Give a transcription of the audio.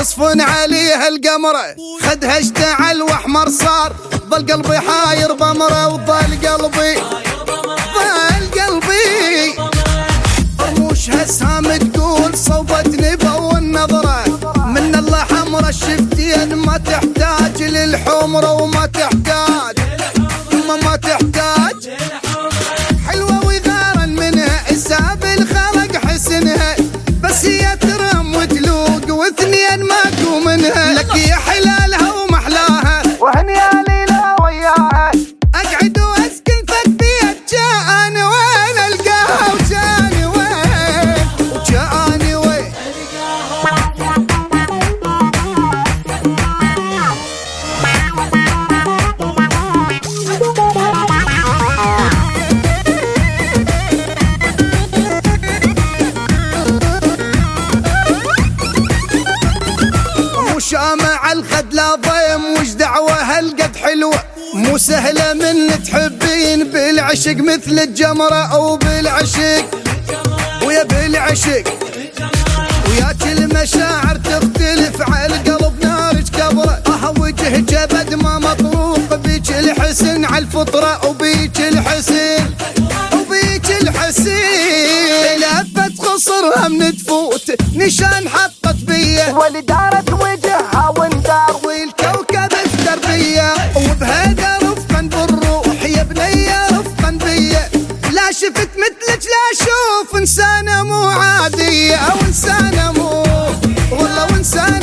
تصفن عليها القمرة خدها اشتعل واحمر صار ظل قلبي حاير ضمره وظل قلبي رموشها سام تقول صوبتني بأول نظرة من الله حمرة الشفتين ما تحتاج للحمرة وما تحتاج ما تحتاج حلوة ويغارن منها إساب الخلق حسنها بس هي ترم وتلوق واثنين ماكو منها لك يا حلالها ومحلاها وهني يا ليلى وياها اقعد واسكن فك بيت جاءني وين القاها وجاني وين شامع الخد لا ضيم وش دعوة هالقد حلوة مو سهلة من تحبين بالعشق مثل الجمرة أو بالعشق ويا بالعشق وياك المشاعر تختلف على القلب نارج كبرة وجه جبد ما مطروق بيك الحسن على الفطرة وبيك الحسن لفت خصرها من تفوت نشان حطت بيه ولدارت وجهها وندار والكوكب التربية وبهذا رفقا بالروح يا بنية رفقا بيه لا شفت مثلك لا اشوف انسانة مو عادية او انسانة مو والله وانسانة